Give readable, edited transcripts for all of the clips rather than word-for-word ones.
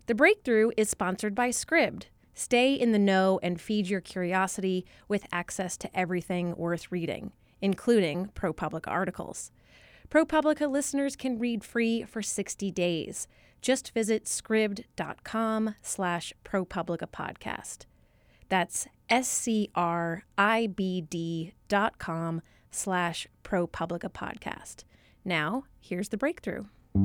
The Breakthrough is sponsored by Scribd. Stay in the know and feed your curiosity with access to everything worth reading, including ProPublica articles. ProPublica listeners can read free for 60 days. Just visit scribd.com/ProPublicaPodcast. That's scribd.com/ProPublicaPodcast. Now, here's The Breakthrough.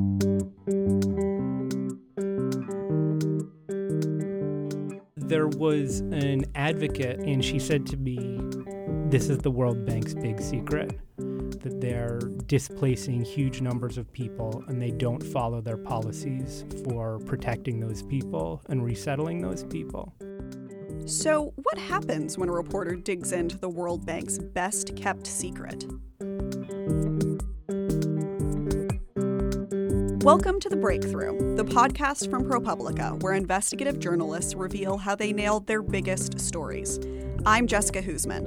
There was an advocate, and she said to me, this is the World Bank's big secret, that they're displacing huge numbers of people and they don't follow their policies for protecting those people and resettling those people. So what happens when a reporter digs into the World Bank's best-kept secret? Welcome to The Breakthrough, the podcast from ProPublica, where investigative journalists reveal how they nailed their biggest stories. I'm Jessica Huseman.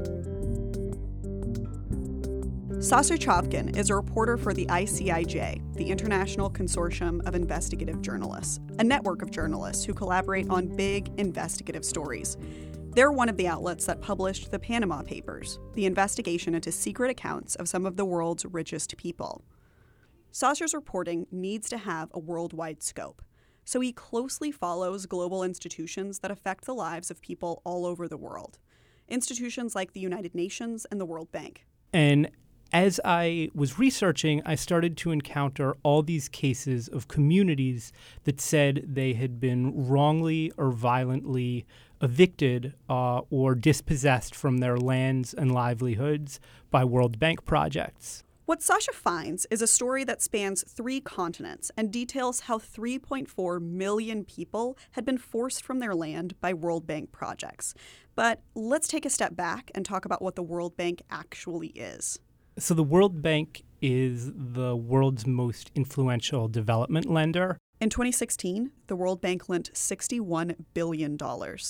Sasha Chopkin is a reporter for the ICIJ, the International Consortium of Investigative Journalists, a network of journalists who collaborate on big investigative stories. They're one of the outlets that published the Panama Papers, the investigation into secret accounts of some of the world's richest people. Sasha's reporting needs to have a worldwide scope, so he closely follows global institutions that affect the lives of people all over the world. Institutions like the United Nations and the World Bank. And as I was researching, I started to encounter all these cases of communities that said they had been wrongly or violently evicted or dispossessed from their lands and livelihoods by World Bank projects. What Sasha finds is a story that spans 3 continents and details how 3.4 million people had been forced from their land by World Bank projects. But let's take a step back and talk about what the World Bank actually is. So the World Bank is the world's most influential development lender. In 2016, the World Bank lent $61 billion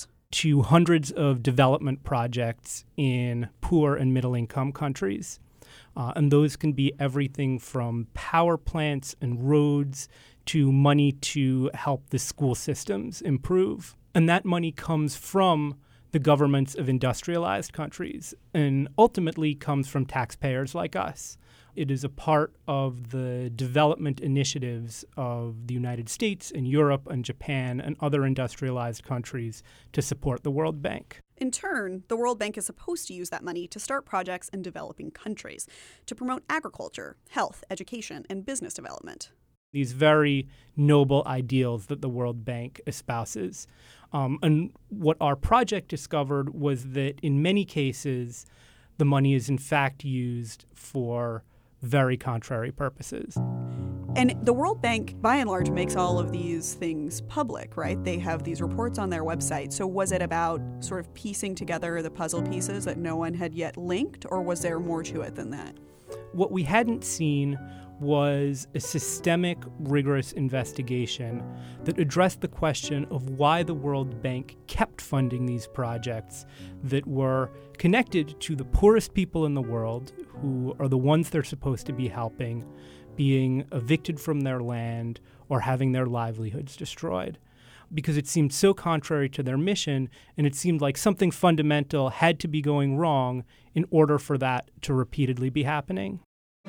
to hundreds of development projects in poor and middle-income countries. And those can be everything from power plants and roads to money to help the school systems improve. And that money comes from the governments of industrialized countries and ultimately comes from taxpayers like us. It is a part of the development initiatives of the United States and Europe and Japan and other industrialized countries to support the World Bank. In turn, the World Bank is supposed to use that money to start projects in developing countries, to promote agriculture, health, education, and business development. These very noble ideals that the World Bank espouses. And what our project discovered was that in many cases, the money is in fact used for very contrary purposes. And the World Bank, by and large, makes all of these things public, right? They have these reports on their website. So was it about sort of piecing together the puzzle pieces that no one had yet linked, or was there more to it than that? What we hadn't seen was a systemic, rigorous investigation that addressed the question of why the World Bank kept funding these projects that were connected to the poorest people in the world, who are the ones they're supposed to be helping, being evicted from their land or having their livelihoods destroyed. Because it seemed so contrary to their mission, and it seemed like something fundamental had to be going wrong in order for that to repeatedly be happening.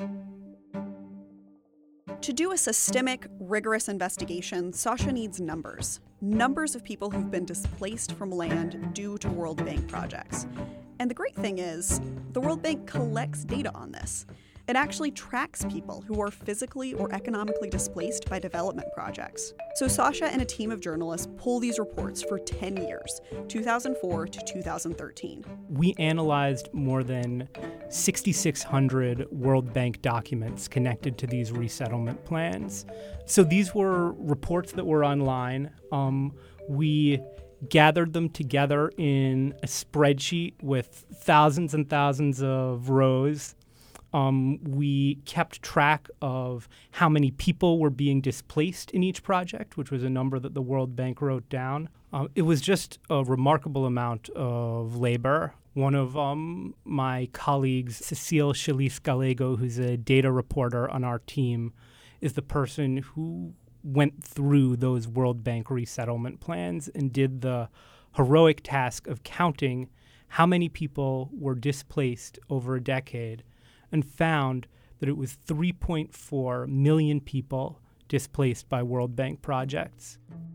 To do a systemic, rigorous investigation, Sasha needs numbers. Numbers of people who've been displaced from land due to World Bank projects. And the great thing is, the World Bank collects data on this. It actually tracks people who are physically or economically displaced by development projects. So Sasha and a team of journalists pull these reports for 10 years, 2004 to 2013. We analyzed more than 6,600 World Bank documents connected to these resettlement plans. So these were reports that were online. We gathered them together in a spreadsheet with thousands and thousands of rows. We kept track of how many people were being displaced in each project, which was a number that the World Bank wrote down. It was just a remarkable amount of labor. One of my colleagues, Cecile Chalice Gallego, who's a data reporter on our team, is the person who went through those World Bank resettlement plans and did the heroic task of counting how many people were displaced over a decade, and found that it was 3.4 million people displaced by World Bank projects.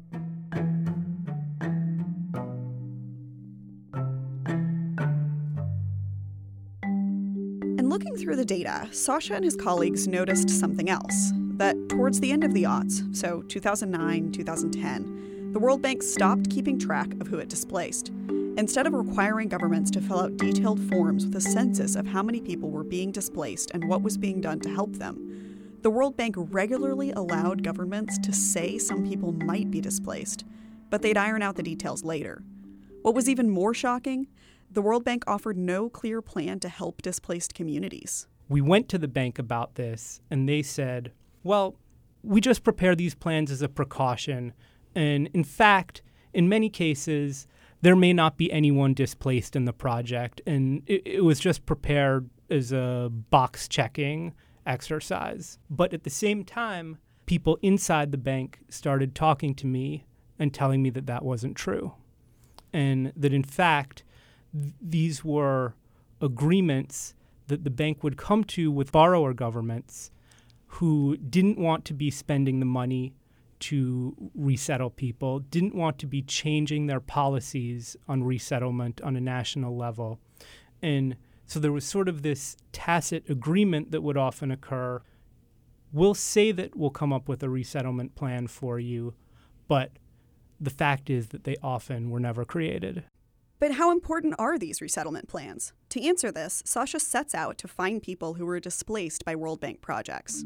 And looking through the data, Sasha and his colleagues noticed something else, that towards the end of the aughts, so 2009, 2010, the World Bank stopped keeping track of who it displaced. Instead of requiring governments to fill out detailed forms with a census of how many people were being displaced and what was being done to help them, the World Bank regularly allowed governments to say some people might be displaced, but they'd iron out the details later. What was even more shocking, the World Bank offered no clear plan to help displaced communities. We went to the bank about this, and they said, well, we just prepare these plans as a precaution, and in fact, in many cases, there may not be anyone displaced in the project, and it was just prepared as a box-checking exercise. But at the same time, people inside the bank started talking to me and telling me that that wasn't true, and that in fact, these were agreements that the bank would come to with borrower governments who didn't want to be spending the money to resettle people, didn't want to be changing their policies on resettlement on a national level. And so there was sort of this tacit agreement that would often occur. We'll say that we'll come up with a resettlement plan for you, but the fact is that they often were never created. But how important are these resettlement plans? To answer this, Sasha sets out to find people who were displaced by World Bank projects.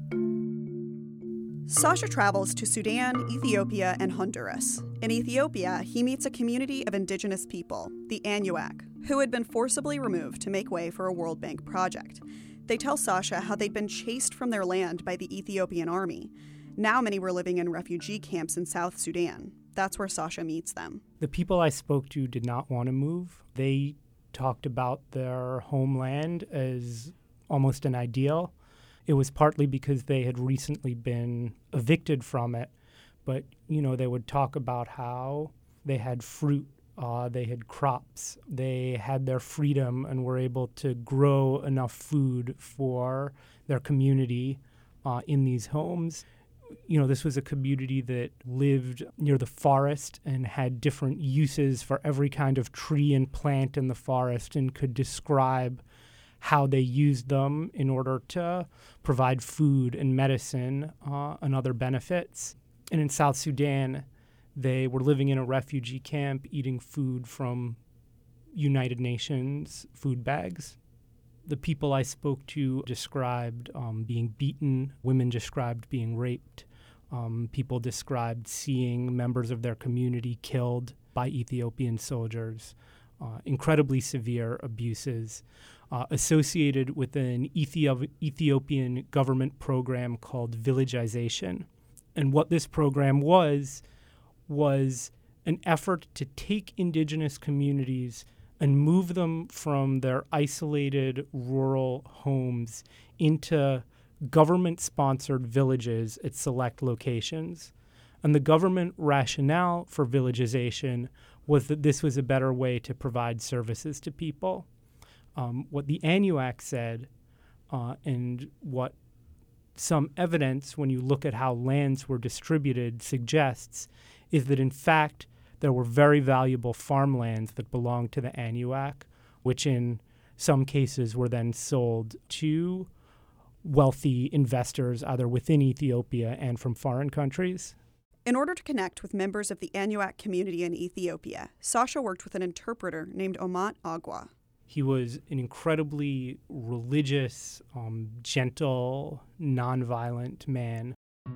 Sasha travels to Sudan, Ethiopia, and Honduras. In Ethiopia, he meets a community of indigenous people, the Anuak, who had been forcibly removed to make way for a World Bank project. They tell Sasha how they'd been chased from their land by the Ethiopian army. Now many were living in refugee camps in South Sudan. That's where Sasha meets them. The people I spoke to did not want to move. They talked about their homeland as almost an ideal. It was partly because they had recently been evicted from it, but, they would talk about how they had fruit, they had crops, they had their freedom and were able to grow enough food for their community in these homes. This was a community that lived near the forest and had different uses for every kind of tree and plant in the forest, and could describe how they used them in order to provide food and medicine and other benefits. And in South Sudan, they were living in a refugee camp, eating food from United Nations food bags. The people I spoke to described being beaten. Women described being raped. People described seeing members of their community killed by Ethiopian soldiers. Incredibly severe abuses associated with an Ethiopian government program called villagization. And what this program was an effort to take indigenous communities and move them from their isolated rural homes into government-sponsored villages at select locations. And the government rationale for villagization was that this was a better way to provide services to people. What the Anuak said, and what some evidence, when you look at how lands were distributed, suggests, is that in fact there were very valuable farmlands that belonged to the Anuak, which in some cases were then sold to wealthy investors either within Ethiopia and from foreign countries. In order to connect with members of the Anuak community in Ethiopia, Sasha worked with an interpreter named Omat Agwa. He was an incredibly religious, gentle, nonviolent man.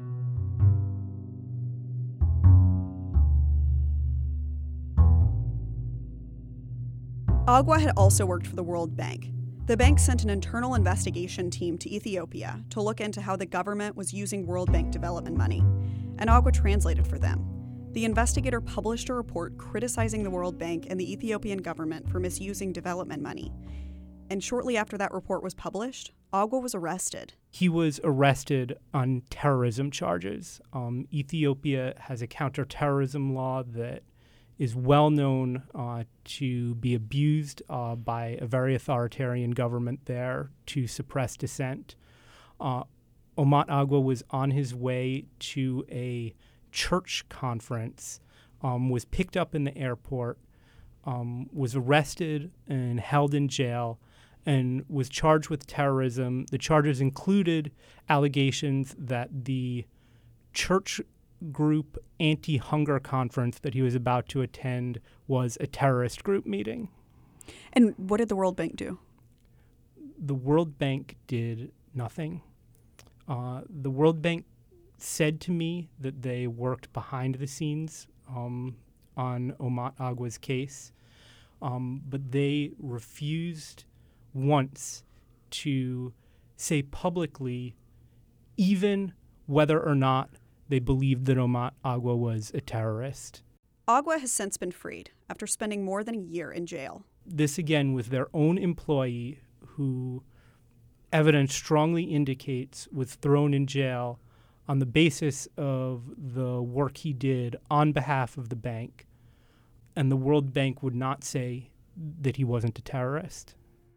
Agwa had also worked for the World Bank. The bank sent an internal investigation team to Ethiopia to look into how the government was using World Bank development money, and Agwa translated for them. The investigator published a report criticizing the World Bank and the Ethiopian government for misusing development money. And shortly after that report was published, Agwa was arrested. He was arrested on terrorism charges. Ethiopia has a counterterrorism law that is well known to be abused by a very authoritarian government there to suppress dissent. Omote Agua was on his way to a church conference, was picked up in the airport, was arrested and held in jail, and was charged with terrorism. The charges included allegations that the church group anti-hunger conference that he was about to attend was a terrorist group meeting. And what did the World Bank do? The World Bank did nothing. The World Bank said to me that they worked behind the scenes on Omote Agua's case, but they refused once to say publicly even whether or not they believed that Omote Agua was a terrorist. Agua has since been freed after spending more than a year in jail. This, again, was their own employee who evidence strongly indicates was thrown in jail on the basis of the work he did on behalf of the bank. And the World Bank would not say that he wasn't a terrorist.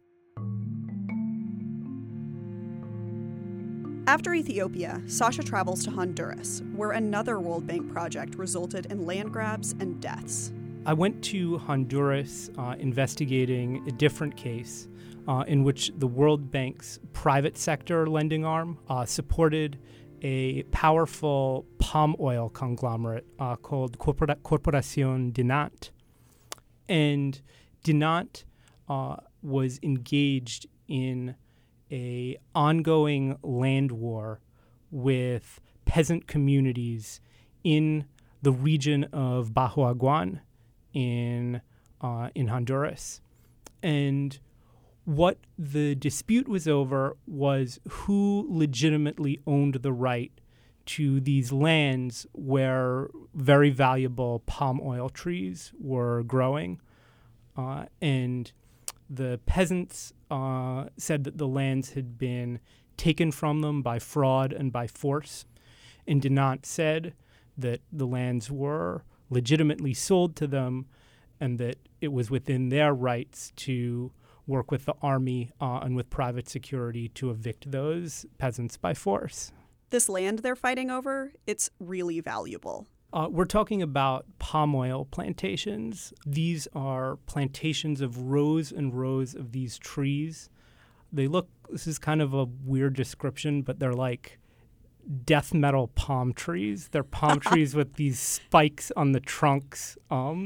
After Ethiopia, Sasha travels to Honduras, where another World Bank project resulted in land grabs and deaths. I went to Honduras investigating a different case in which the World Bank's private sector lending arm supported a powerful palm oil conglomerate called Corporación Dinant. And Dinant was engaged in a ongoing land war with peasant communities in the region of Bajo Aguan in Honduras. And what the dispute was over was who legitimately owned the right to these lands where very valuable palm oil trees were growing. And the peasants said that the lands had been taken from them by fraud and by force. And Dinant said that the lands were legitimately sold to them and that it was within their rights to work with the army and with private security to evict those peasants by force. This land they're fighting over, it's really valuable. We're talking about palm oil plantations. These are plantations of rows and rows of these trees. This is kind of a weird description, but they're like death metal palm trees. They're palm trees with these spikes on the trunks.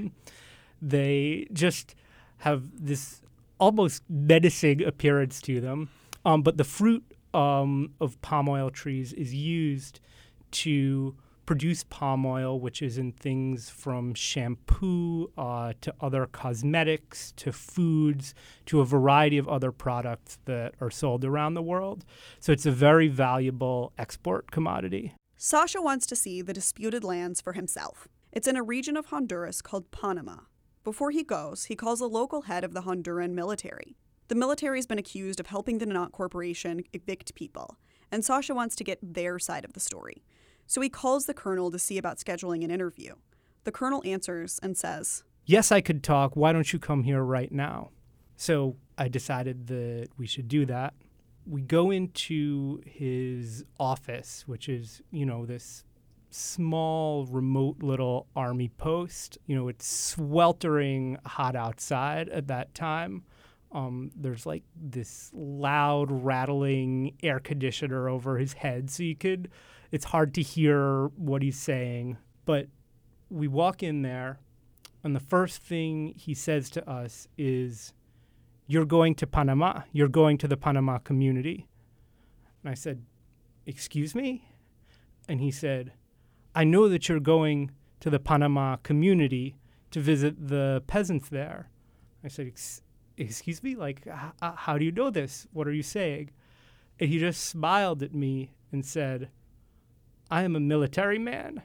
They just have this almost menacing appearance to them. But the fruit of palm oil trees is used to produce palm oil, which is in things from shampoo to other cosmetics to foods to a variety of other products that are sold around the world. So it's a very valuable export commodity. Sasha wants to see the disputed lands for himself. It's in a region of Honduras called Panama. Before he goes, he calls a local head of the Honduran military. The military's been accused of helping the Dinant Corporation evict people, and Sasha wants to get their side of the story. So he calls the colonel to see about scheduling an interview. The colonel answers and says, "Yes, I could talk. Why don't you come here right now?" So I decided that we should do that. We go into his office, which is, this small, remote little army post. It's sweltering hot outside at that time. There's like this loud, rattling air conditioner over his head, so it's hard to hear what he's saying. But we walk in there, and the first thing he says to us is, "You're going to Panama. You're going to the Panama community." And I said, "Excuse me?" And he said, "I know that you're going to the Panama community to visit the peasants there." I said, "Excuse me? Like, how do you know this? What are you saying?" And he just smiled at me and said, "I am a military man."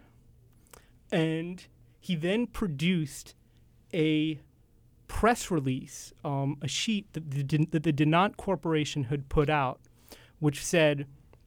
And he then produced a press release, a sheet that the Dinant Corporation had put out, which said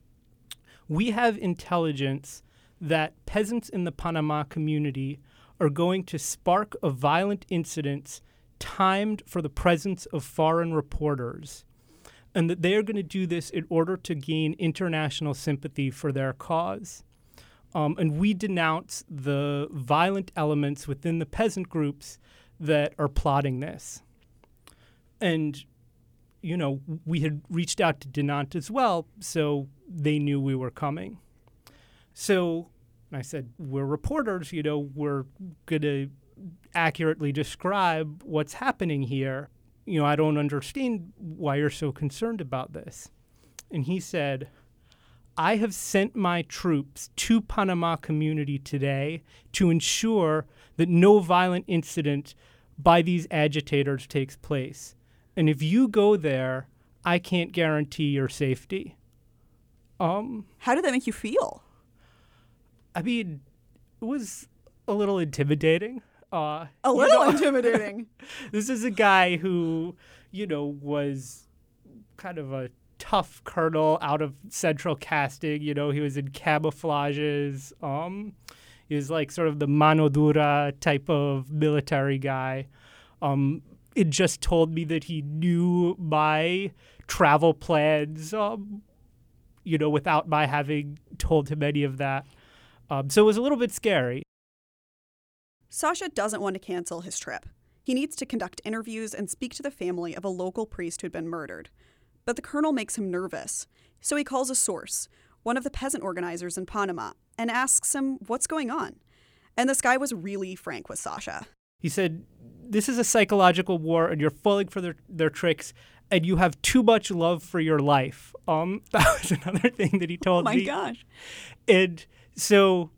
we have intelligence that peasants in the Panama community are going to spark a violent incident timed for the presence of foreign reporters, and that they are going to do this in order to gain international sympathy for their cause. And we denounce the violent elements within the peasant groups that are plotting this. And, you know, we had reached out to Dinant as well, so they knew we were coming. So I said, we're reporters, you know, we're going to accurately describe what's happening here. You know, I don't understand why you're so concerned about this. And he said, I have sent my troops to Panama community today to ensure that no violent incident by these agitators takes place. And if you go there, I can't guarantee your safety. How did that make you feel? I mean, it was a little intimidating. Intimidating. This is a guy who, you know, was kind of a tough colonel out of central casting. You know, he was in camouflages. He was like sort of the mano dura type of military guy. It just told me that he knew my travel plans, you know, without my having told him any of that. So it was a little bit scary. Sasha doesn't want to cancel his trip. He needs to conduct interviews and speak to the family of a local priest who'd been murdered. But the colonel makes him nervous, so he calls a source, one of the peasant organizers in Panama, and asks him what's going on. And this guy was really frank with Sasha. He said, this is a psychological war, and you're falling for their tricks, and you have too much love for your life. That was another thing that he told me. Oh my gosh. And so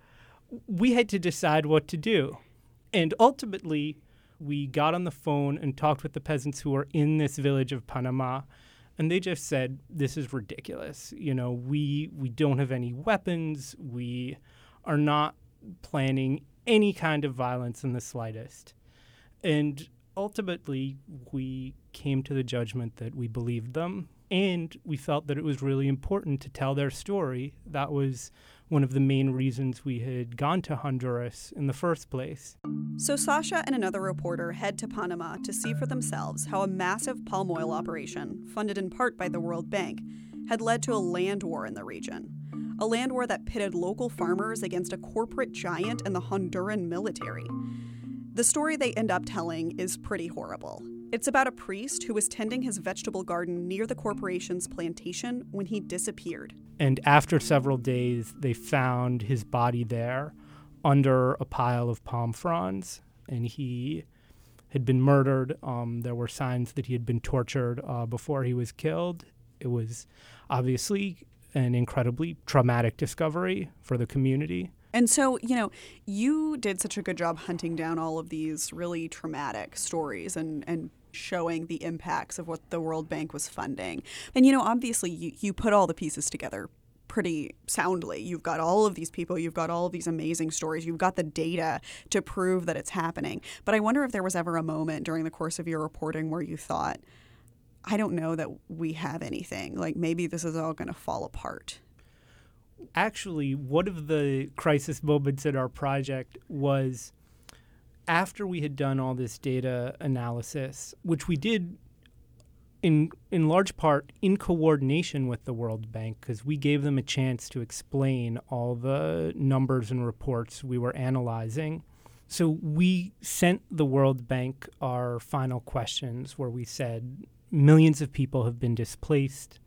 we had to decide what to do. And ultimately, we got on the phone and talked with the peasants who were in this village of Panama. And they just said, this is ridiculous. You know, we don't have any weapons. We are not planning any kind of violence in the slightest. And ultimately, we came to the judgment that we believed them. And we felt that it was really important to tell their story. That was one of the main reasons we had gone to Honduras in the first place. So Sasha and another reporter head to Panama to see for themselves how a massive palm oil operation, funded in part by the World Bank, had led to a land war in the region. A land war that pitted local farmers against a corporate giant and the Honduran military. The story they end up telling is pretty horrible. It's about a priest who was tending his vegetable garden near the corporation's plantation when he disappeared. And after several days, they found his body there under a pile of palm fronds, and he had been murdered. There were signs that he had been tortured before he was killed. It was obviously an incredibly traumatic discovery for the community. And so, you know, you did such a good job hunting down all of these really traumatic stories and showing the impacts of what the World Bank was funding. And, you know, obviously you put all the pieces together pretty soundly. You've got all of these people. You've got all of these amazing stories. You've got the data to prove that it's happening. But I wonder if there was ever a moment during the course of your reporting where you thought, I don't know that we have anything. Like, maybe this is all going to fall apart. Actually, one of the crisis moments in our project was after we had done all this data analysis, which we did in large part in coordination with the World Bank, because we gave them a chance to explain all the numbers and reports we were analyzing. So we sent the World Bank our final questions where we said, millions of people have been displaced.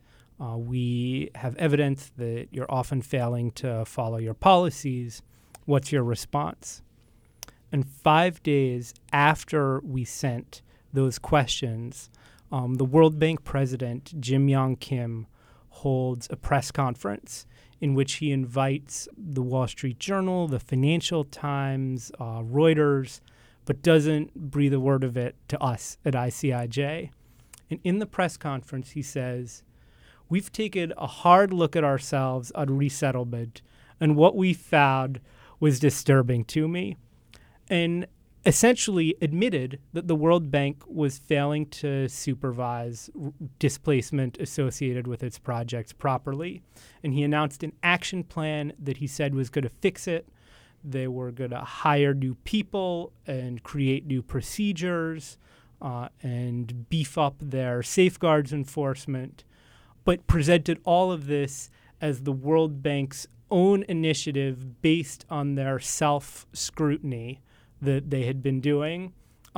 We have evidence that you're often failing to follow your policies. What's your response? And 5 days after we sent those questions, the World Bank president, Jim Yong Kim, holds a press conference in which he invites the Wall Street Journal, the Financial Times, Reuters, but doesn't breathe a word of it to us at ICIJ. And in the press conference, he says, we've taken a hard look at ourselves on resettlement, and what we found was disturbing to me. And essentially admitted that the World Bank was failing to supervise displacement associated with its projects properly. And he announced an action plan that he said was going to fix it. They were going to hire new people and create new procedures and beef up their safeguards enforcement, but presented all of this as the World Bank's own initiative based on their self-scrutiny that they had been doing,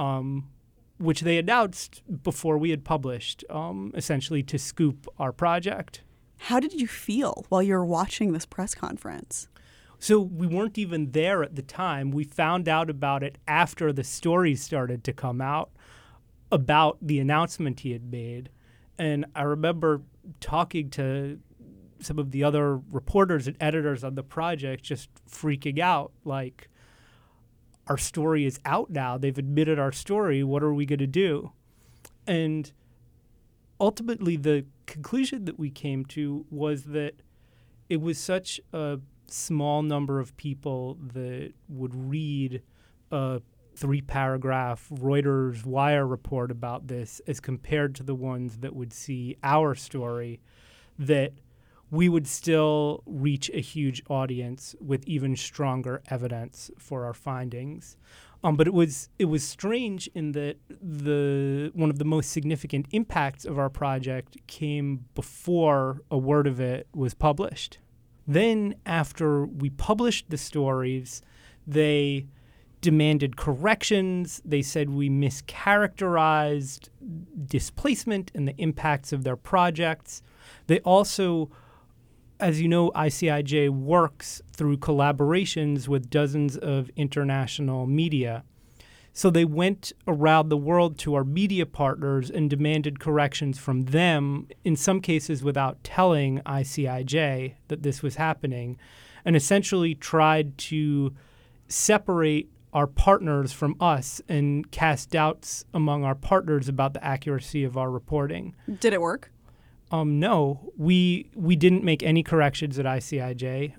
which they announced before we had published, essentially to scoop our project. How did you feel while you were watching this press conference? So we weren't even there at the time. We found out about it after the stories started to come out about the announcement he had made. And I remember talking to some of the other reporters and editors on the project just freaking out, like, our story is out now. They've admitted our story. What are we going to do? And ultimately, the conclusion that we came to was that it was such a small number of people that would read a 3-paragraph Reuters Wire report about this as compared to the ones that would see our story, that we would still reach a huge audience with even stronger evidence for our findings. But it was strange in that one of the most significant impacts of our project came before a word of it was published. Then, after we published the stories, they demanded corrections. They said we mischaracterized displacement and the impacts of their projects. They also, as you know, ICIJ works through collaborations with dozens of international media. So they went around the world to our media partners and demanded corrections from them, in some cases without telling ICIJ that this was happening, and essentially tried to separate our partners from us and cast doubts among our partners about the accuracy of our reporting. Did it work? No, we didn't make any corrections at ICIJ.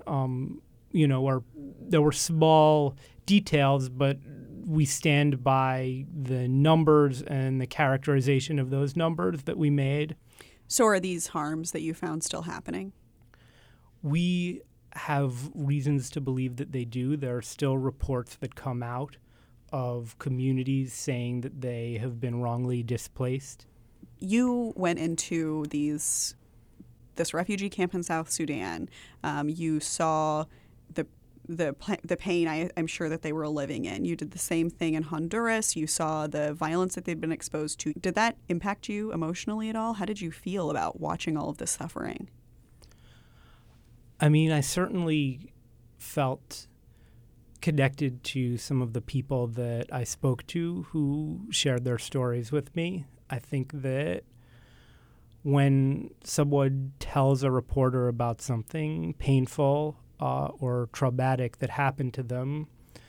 There were small details, but we stand by the numbers and the characterization of those numbers that we made. So are these harms that you found still happening? We have reasons to believe that they do. There are still reports that come out of communities saying that they have been wrongly displaced. You went into this refugee camp in South Sudan. You saw the pain I'm sure that they were living in. You did the same thing in Honduras. You saw the violence that they'd been exposed to. Did that impact you emotionally at all? How did you feel about watching all of this suffering? I mean, I certainly felt connected to some of the people that I spoke to who shared their stories with me. I think that when someone tells a reporter about something painful or traumatic that happened to them,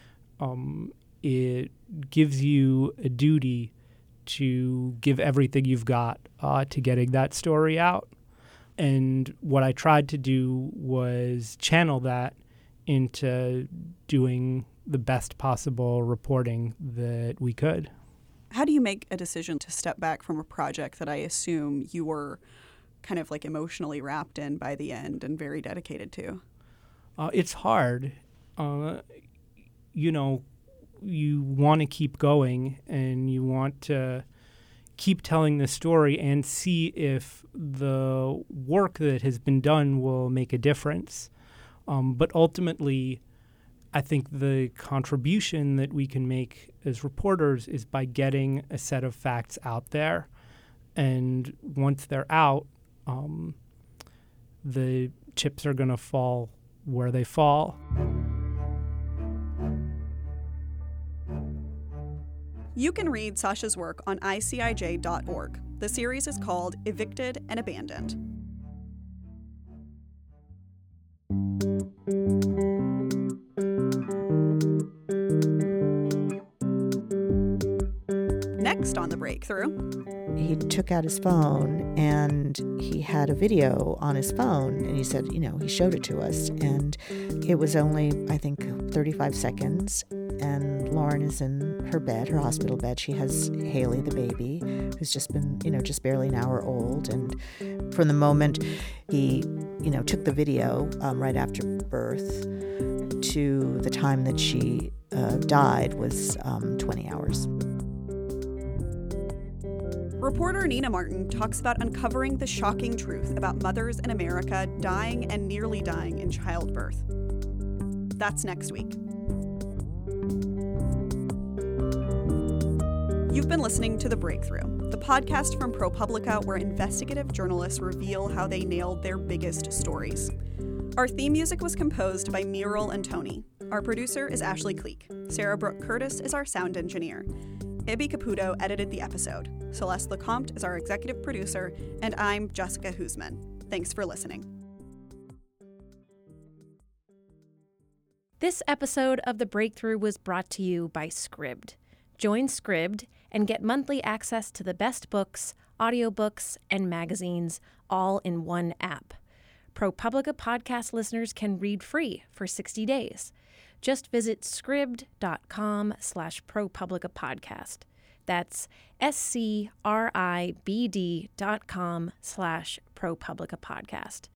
it gives you a duty to give everything you've got to getting that story out. And what I tried to do was channel that into doing the best possible reporting that we could. How do you make a decision to step back from a project that I assume you were kind of like emotionally wrapped in by the end and very dedicated to? It's hard. You want to keep going and you want to keep telling the story and see if the work that has been done will make a difference. But ultimately, I think the contribution that we can make as reporters is by getting a set of facts out there. And once they're out, the chips are going to fall where they fall. You can read Sasha's work on ICIJ.org. The series is called Evicted and Abandoned. Next on The Breakthrough. He took out his phone and he had a video on his phone and he said, he showed it to us and it was only, I think, 35 seconds and Lauren is in her bed, her hospital bed. She has Haley, the baby, who's just been, just barely an hour old. And from the moment he, took the video right after birth to the time that she died was 20 hours. Reporter Nina Martin talks about uncovering the shocking truth about mothers in America dying and nearly dying in childbirth. That's next week. You've been listening to The Breakthrough, the podcast from ProPublica where investigative journalists reveal how they nailed their biggest stories. Our theme music was composed by Mural and Tony. Our producer is Ashley Cleek. Sarah Brooke Curtis is our sound engineer. Ibby Caputo edited the episode. Celeste Lecomte is our executive producer, and I'm Jessica Husman. Thanks for listening. This episode of The Breakthrough was brought to you by Scribd. Join Scribd and get monthly access to the best books, audiobooks, and magazines all in one app. ProPublica podcast listeners can read free for 60 days. Just visit scribd.com/ProPublicaPodcast. That's SCRIBD.com/ProPublicaPodcast.